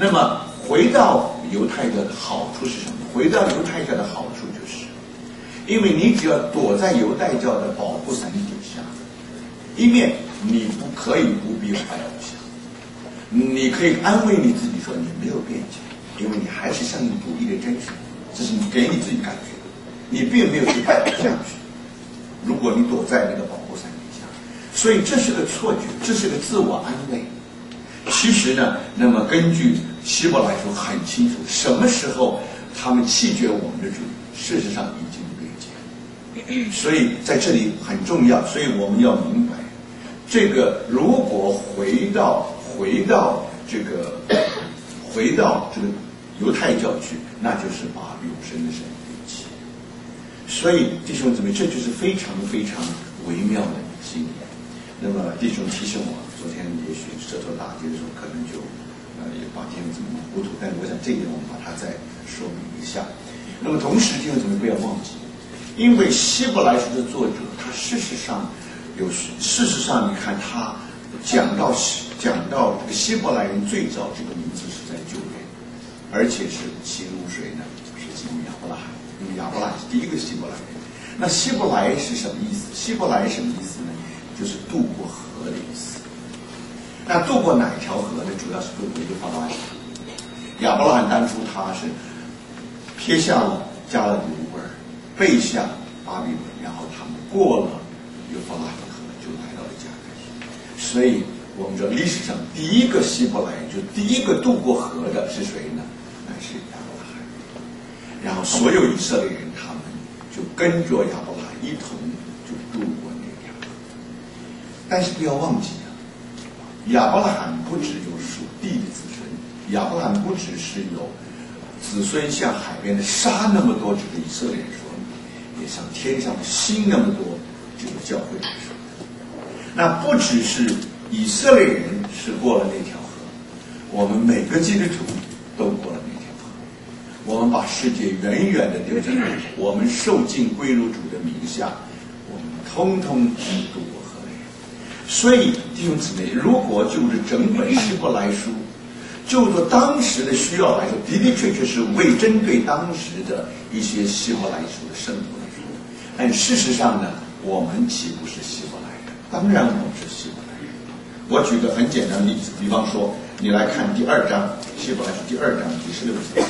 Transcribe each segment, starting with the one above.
那么回到犹太教的好处是什么？回到犹太教的好处就是，因为你只要躲在犹太教的保护伞底下，一面你不必拜偶像，你可以安慰你自己说你没有变迁，因为你还是相信独一的真神，这是你给你自己感觉的，你并没有去拜偶像去。如果你躲在那个保护伞底下，所以这是个错觉，这是个自我安慰。其实呢，那么根据希伯来书很清楚，什么时候他们弃绝我们的主，事实上已经被解。所以在这里很重要，所以我们要明白，这个如果回到这个犹太教去，那就是把永生的神丢弃。所以弟兄姊妹，这就是非常非常微妙的经验。那么弟兄提醒我，昨天也许舌头打结的时候，可能就也把弟兄姊妹糊涂，但是我想这一点我们把它再说明一下。那么同时弟兄姊妹不要忘记，因为希伯来书的作者，他事实上你看他讲到这个希伯来人最早这个名字是在旧约，而且是起入谁呢？是起入亚伯拉罕，因为亚伯拉罕是第一个希伯来人。那希伯来是什么意思？希伯来什么意思呢？就是渡过河的意思。那渡过哪条河呢？主要是渡过幼发拉底。亚伯拉罕当初他是撇下了加勒底乌尔，背向巴比伦，然后他们过了幼发拉底河，就来到了迦南。所以我们说历史上第一个希伯来人，就第一个渡过河的是谁呢？那是亚伯拉罕。然后所有以色列人他们就跟着亚伯拉罕一同就渡过那条河。但是不要忘记啊，亚伯拉罕不只有属地的子孙，亚伯拉罕不只是有子孙像海边的沙那么多，这个以色列人说，也像天上的星那么多，这个教会来说。那不只是以色列人是过了那条河，我们每个基督徒都过了那条河。我们把世界远远的丢在那里，我们受尽归入主的名下，我们通通渡过河来。所以弟兄姊妹，如果就是整本希伯来书，就着当时的需要来说，的的确确是为针对当时的一些希伯来书的圣徒来说。但事实上呢，我们岂不是希伯来人？当然我们是希伯来人。我举个很简单的例子，比方说你来看第2章，希伯来书第2章第16节，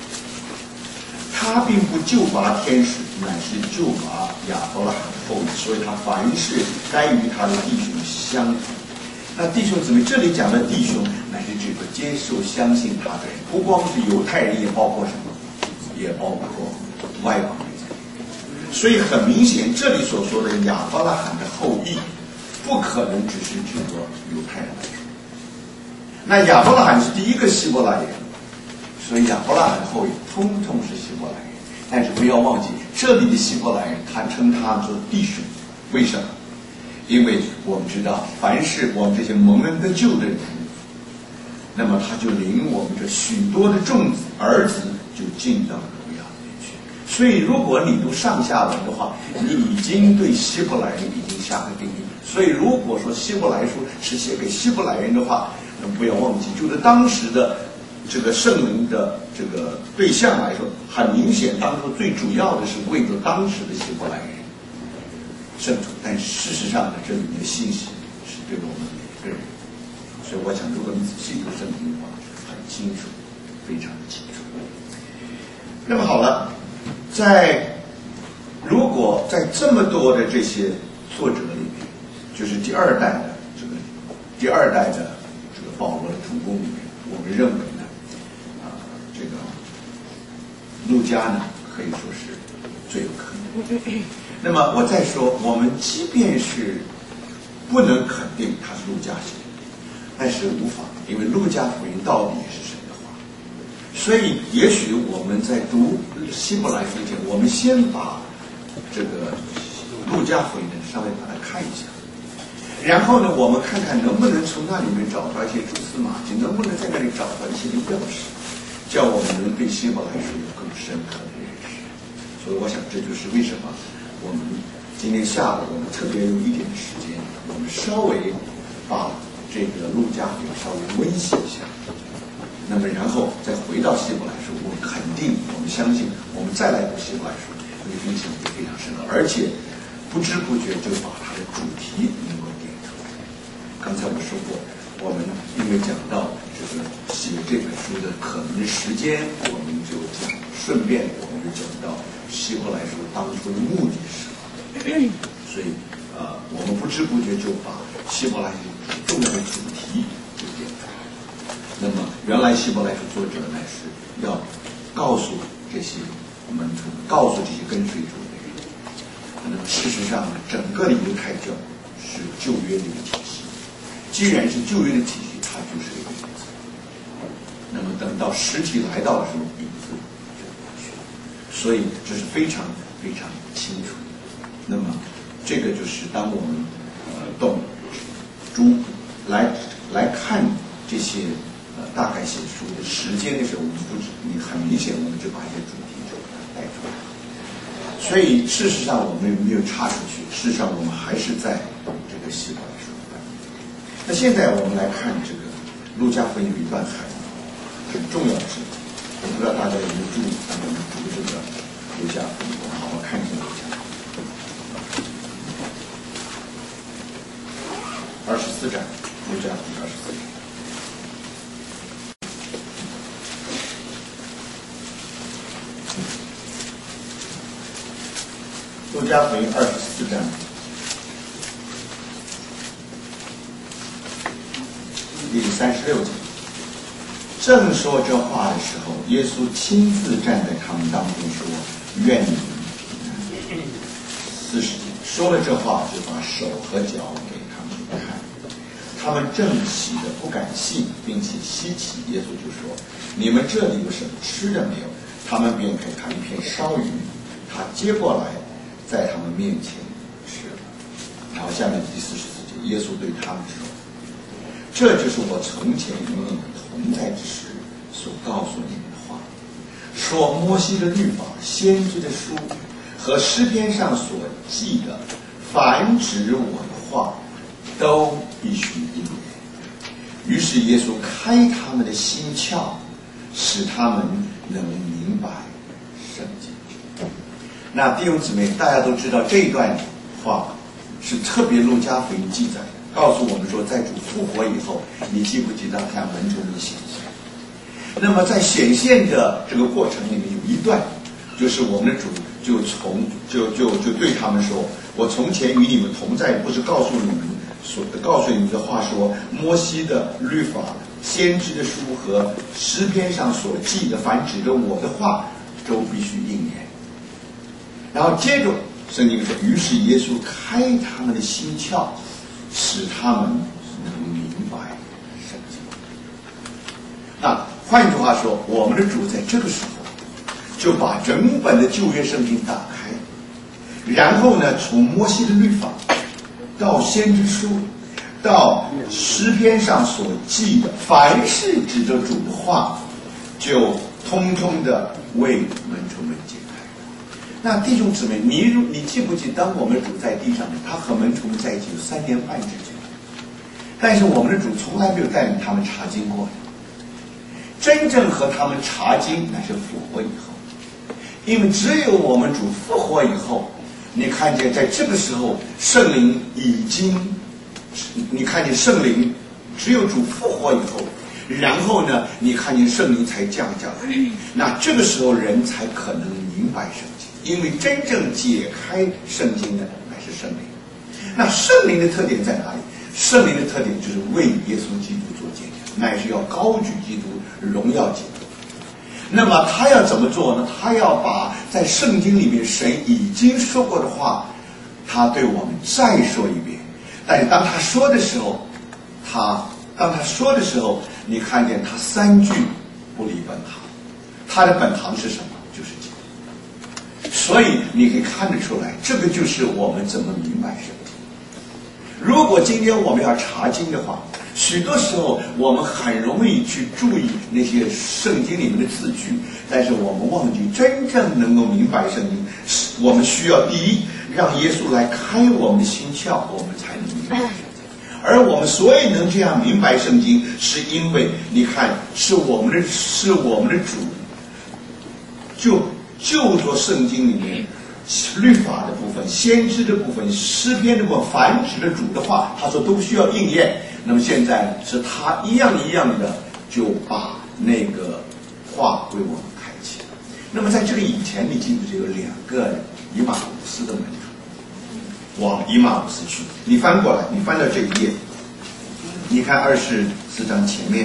他并不救拔天使，乃是救拔亚伯拉罕的后裔，所以他凡事该与他的弟兄相同。那弟兄姊妹，这里讲的弟兄乃是指个接受相信他的人，不光是犹太人，也包括什么？也包括外邦人。所以很明显，这里所说的亚伯拉罕的后裔，不可能只是指着犹太人来说。那亚伯拉罕是第一个希伯来人，所以亚伯拉罕的后裔通通是希伯来人。但是不要忘记，这里的希伯来人，他称他们做弟兄，为什么？因为我们知道，凡是我们这些蒙恩得救的人，那么他就领我们这许多的众子儿子就进到荣耀里面去。所以如果你读上下文的话，你已经对希伯来人已经下了定义。所以如果说希伯来书是写给希伯来人的话，那么不要忘记，就是当时的这个圣灵的这个对象来说，很明显当初最主要的是为着当时的希伯来人圣徒，但事实上呢，这里面的信息是对我们每个人。所以我想，如果你仔细读圣经的话，很清楚，非常的清楚。那么好了，如果在这么多的这些作者里面，就是第二代的这个保罗的同工里面，我们认为呢，这个路加呢可以说是最有可能。那么我再说，我们即便是不能肯定他是路加写的，但是无妨，因为路加福音到底是神的话。所以也许我们在读希伯来书前，我们先把这个路加福音呢稍微把它看一下，然后呢我们看看能不能从那里面找到一些蛛丝马迹，能不能在那里找到一些钥匙，叫我们能对希伯来书有更深刻的认识。所以我想这就是为什么我们今天下午我们特别有一点时间，我们稍微把这个路加福音稍微温习一下。 那么然后再回到希伯来书，我肯定，我们相信，我们再来读希伯来书，会印象会非常深刻，而且不知不觉就把它的主题能够点出来。刚才我说过，我们因为讲到这个写这本书的可能时间，我们就讲，顺便我们就讲到希伯来书当初的目的是什么。所以我们不知不觉就把希伯来书重要的主题就点出来。那么原来希伯来书作者呢是要告诉这些门徒，告诉这些跟随主的人，那么事实上整个的犹太教是旧约的一个体系，既然是旧约的体系，它就是一个影子。那么等到实体来到的时候，影子就过去了。所以这是非常非常清楚的。那么这个就是当我们动诸来看这些大概写书的时间的时候，我们你很明显我们就把一些主题就把它带出来。所以事实上我们没有插出去，事实上我们还是在这个希伯来书。那现在我们来看这个路加福音有一段很重要的事情，我不知道大家有没有注意，我们读这个路加福音，我们好好看一下路加24章，路加福音24章。路加福音24章第36节，正说这话的时候，耶稣亲自站在他们当中说：“愿你们平安。”40节，说了这话，就把手和脚给他们看。他们正喜得不敢信，并且稀奇。耶稣就说：“你们这里有什么吃的没有？”他们便给他一片烧鱼，他接过来，在他们面前吃了。然后下面第44节，耶稣对他们说：“这就是我从前与你们同在之时所告诉你们的话，说摩西的律法、先知的书和诗篇上所记的，凡指我的话，都必须应验。”于是耶稣开他们的心窍，使他们能明白圣经。那弟兄姊妹，大家都知道这一段话是特别路加福音记载的，告诉我们说，在主复活以后，你记不记得向门徒们显现？那么在显现的这个过程里面，有一段就是我们的主就对他们说：“我从前与你们同在，不是告诉你们的话说，摩西的律法、先知的书和诗篇上所记的，凡指着我的话，都必须应验。”然后接着圣经说：“于是耶稣开他们的心窍，使他们能明白圣经。”那换句话说，我们的主在这个时候就把整本的旧约圣经打开，然后呢，从摩西的律法到先知书，到诗篇上所记的，凡是指着主的话，就通通的为门徒们解开。那弟兄姊妹，你记不记得，当我们的主在地上，他和门徒们在一起有3年半之久，但是我们的主从来没有带领他们查经过的。真正和他们查经乃是复活以后，因为只有我们主复活以后，你看见在这个时候圣灵已经，你看见圣灵只有主复活以后，然后呢，你看见圣灵才降下来，那这个时候人才可能明白圣经，因为真正解开圣经的乃是圣灵。那圣灵的特点在哪里？圣灵的特点就是为耶稣基督做见证，乃是要高举基督，荣耀基督。那么他要怎么做呢？他要把在圣经里面神已经说过的话，他对我们再说一遍。但是当他说的时候，你看见他3句不离本行。他的本行是什么？就是基督。所以你可以看得出来，这个就是我们怎么明白圣经。如果今天我们要查经的话，许多时候我们很容易去注意那些圣经里面的字句，但是我们忘记真正能够明白圣经，我们需要第一让耶稣来开我们的心窍，我们才能明白圣经。 而我们所以能这样明白圣经，是因为你看，是我们的主，就着圣经里面律法的部分、先知的部分、诗篇的部分，凡指的主的话，他说都需要应验。那么现在是他一样一样的就把那个话为我们开启了。那么在这个以前，你记不记得有2个以马忤斯的门徒往以马忤斯去？你翻过来，你翻到这一页，你看24章前面。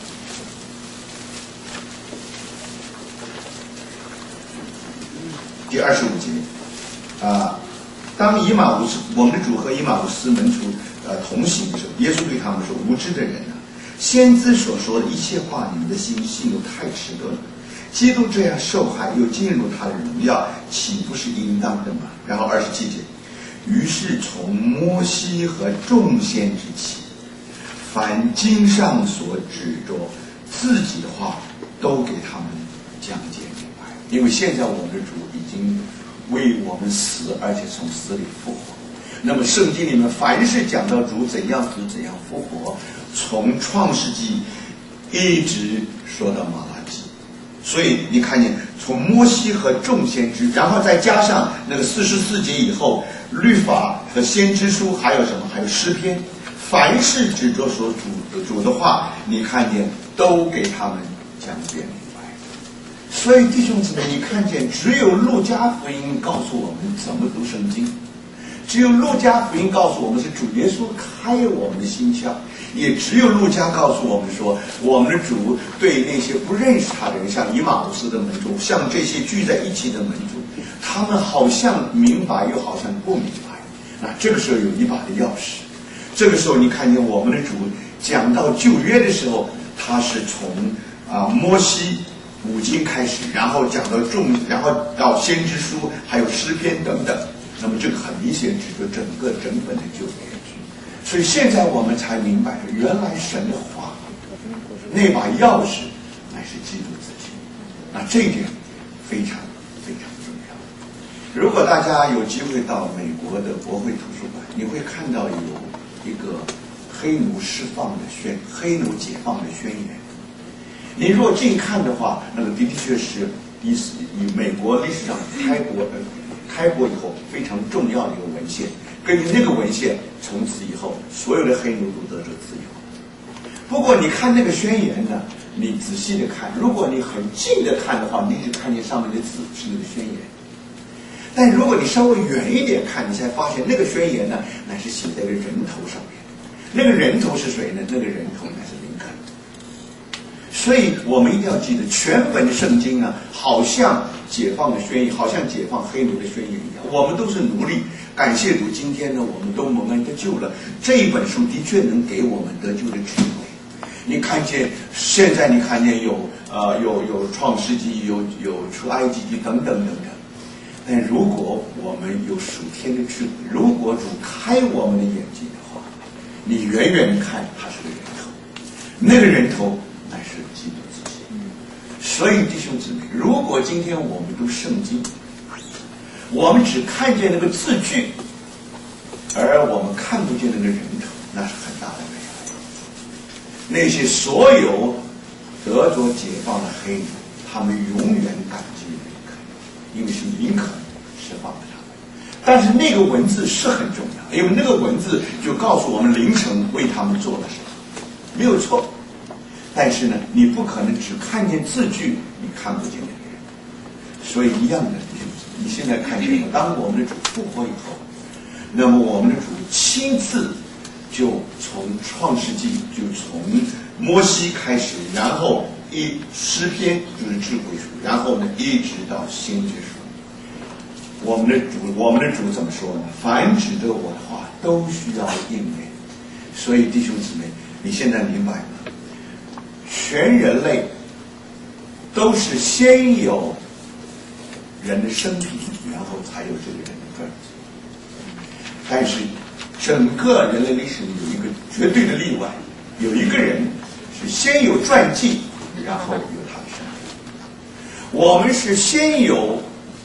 第25节，当以马忤斯，我们的主和以马忤斯门徒同行的时候，耶稣对他们说：“无知的人啊，先知所说的一切话，你们的心信得太迟钝了。基督这样受害，又进入他的荣耀，岂不是应当的吗？”然后27节，于是从摩西和众先知起，凡经上所指着自己的话，都给他们讲解明白。因为现在我们的主已经为我们死，而且从死里复活。那么圣经里面凡是讲到主怎样死怎样复活，从创世纪一直说到马拉基，所以你看见从摩西和众先知，然后再加上那个44节以后，律法和先知书，还有什么？还有诗篇，凡是指着所主的话，你看见都给他们讲解明白。所以弟兄姊妹，你看见只有路加福音告诉我们怎么读圣经，只有路加福音告诉我们是主耶稣开我们的心窍，也只有路加告诉我们说，我们的主对那些不认识他的人，像以马忤斯的门徒，像这些聚在一起的门徒，他们好像明白又好像不明白。那这个时候有一把的钥匙，这个时候你看见我们的主讲到旧约的时候，他是从摩西5经开始，然后讲到然后到先知书，还有诗篇等等。那么这个很明显指着整本的旧约。所以现在我们才明白，原来神的话那把钥匙乃是基督自己。那这一点非常非常重要。如果大家有机会到美国的国会图书馆，你会看到有一个黑奴解放的宣言。你若近看的话，那个的确是以美国历史上开国以后非常重要的一个文献。根据那个文献，从此以后所有的黑奴都得着自由。不过你看那个宣言呢，你仔细的看，如果你很近的看的话，你只看见上面的字是那个宣言。但如果你稍微远一点看，你才发现那个宣言呢，乃是写在一个人头上面。那个人头是谁呢？那个人头乃是林肯。所以我们一定要记得，全本的圣经呢，好像解放的宣言，好像解放黑奴的宣言一样。我们都是奴隶，感谢主，今天呢，我们都蒙恩得救了。这一本书的确能给我们得救的智慧。你看见现在，你看见有创世纪，有出埃及记等等等等。但如果我们有属天的智慧，如果主开我们的眼睛的话，你远远看他是个人头，那个人头乃是基督自己。所以弟兄姊妹，如果今天我们读圣经，我们只看见那个字句，而我们看不见那个人头，那是很大的危害。那些所有得着解放的黑奴，他们永远感激林肯，因为是林肯释放了他们。但是那个文字是很重要，因为那个文字就告诉我们林肯为他们做了什么，没有错。但是呢，你不可能只看见字句，你看不见那个人。所以一样的，你现在看见了，当我们的主复活以后，那么我们的主亲自就从创世纪，就从摩西开始，然后诗篇就是智慧书，然后呢一直到先知书。我们的主怎么说呢？凡指着我的话，都需要应验。所以弟兄姊妹，你现在明白吗？全人类都是先有人的生平，然后才有这个人的传记。但是整个人类历史里有一个绝对的例外，有一个人是先有传记，然后有他的生平。我们是先有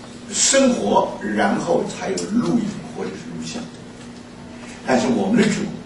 生活，然后才有录影或者是录像。但是我们的主